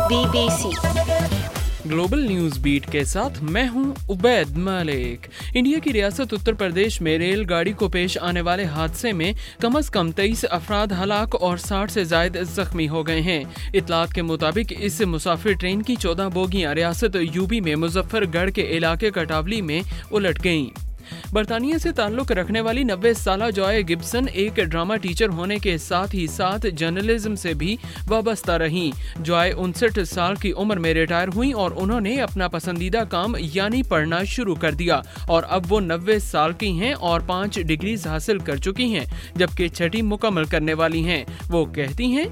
BBC global news beat के साथ मैं हूं उबैद मलिक। इंडिया की रियासत उत्तर प्रदेश में रेलगाड़ी को पेश आने वाले हादसे में कम से कम 23 अफराद हलाक और 60 से ज्यादा जख्मी हो गए हैं। इतलात के मुताबिक इस मुसाफिर ट्रेन की 14 बोगियां रियासत यूपी में मुजफ्फरगढ़ के इलाके कटावली में उलट गईं। बरतानिया से ताल्लुक रखने वाली 90 साला जॉय गिब्सन एक ड्रामा टीचर होने के साथ ही साथ जर्नलिज्म से भी वाबस्ता रहीं। जॉय 59 साल की उम्र में रिटायर हुई और उन्होंने अपना पसंदीदा काम यानी पढ़ना शुरू कर दिया और अब वो 90 साल की हैं और 5 डिग्रीज हासिल कर चुकी हैं, जबकि 6ठी मुकम्मल करने वाली हैं। वो कहती हैं,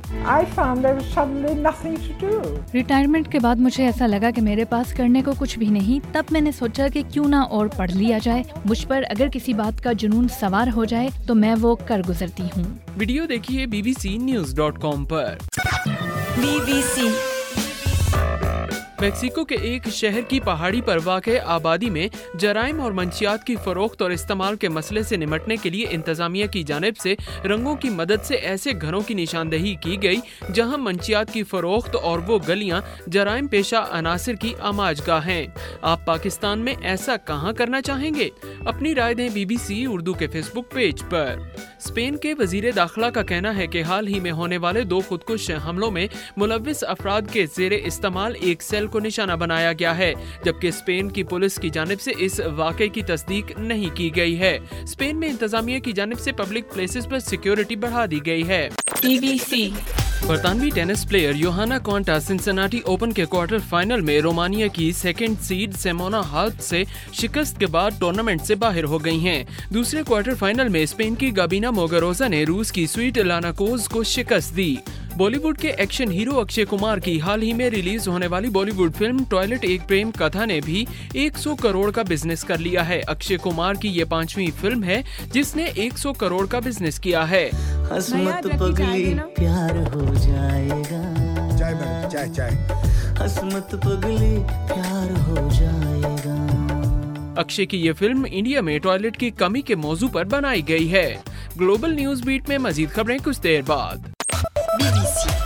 रिटायरमेंट के बाद मुझे ऐसा लगा कि मेरे पास करने को कुछ भी नहीं। तब मैंने सोचा कि क्यों ना और पढ़ लिया जाए। मुझ पर अगर किसी बात का जुनून सवार हो जाए तो मैं वो कर गुजरती हूँ। वीडियो देखिए bbcnews.com पर। BBC मेक्सिको के एक शहर की पहाड़ी पर वाक़े आबादी में जराइम और मंशियात की फरोख्त और इस्तेमाल के मसले से निमटने के लिए इंतजामिया की जानिब से रंगों की मदद से ऐसे घरों की निशानदेही की गई जहां मंशियात की फरोख्त और वो गलियां जराइम पेशा अनासिर की आमाजगाह हैं। आप पाकिस्तान में ऐसा कहां करना चाहेंगे? अपनी राय दें BBC उर्दू के फेसबुक पेज पर। स्पेन के वजीर दाखिला का कहना है कि हाल ही में होने वाले 2 खुदकुश हमलों में मुलव्विस अफराद के ज़ेरे इस्तेमाल एक सेल को निशाना बनाया गया है, जबकि स्पेन की पुलिस की जानिब से इस वाक़े की तस्दीक नहीं की गई है। स्पेन में इंतजामिया की जानिब से पब्लिक प्लेसेस पर सिक्योरिटी बढ़ा दी गई है। BBC बरतानवी tennis player Johanna Konta Cincinnati Open के क्वार्टर फाइनल में रोमानिया की सेकंड सीड सिमोना हालेप से शिकस्त के बाद टूर्नामेंट से बाहर हो गई हैं। दूसरे क्वार्टर फाइनल में स्पेन की गाबिना मुगुरुजा ने रूस की स्विटलाना कोज को शिकस्त दी। बॉलीवुड के एक्शन हीरो अक्षय कुमार की हाल ही में रिलीज होने वाली बॉलीवुड फिल्म टॉयलेट एक प्रेम कथा ने भी 100 करोड़ का बिजनेस कर लिया है। अक्षय कुमार की ये 5वीं फिल्म है जिसने 100 करोड़ का बिजनेस किया है। हसमत पगली प्यार हो जाएगा, चाय हसमत पगली प्यार हो जाएगा। अक्षय की ये फिल्म इंडिया में टॉयलेट की कमी के मौजू पर बनाई गई है। ग्लोबल न्यूज बीट में मजीद खबरें कुछ देर बाद। BBC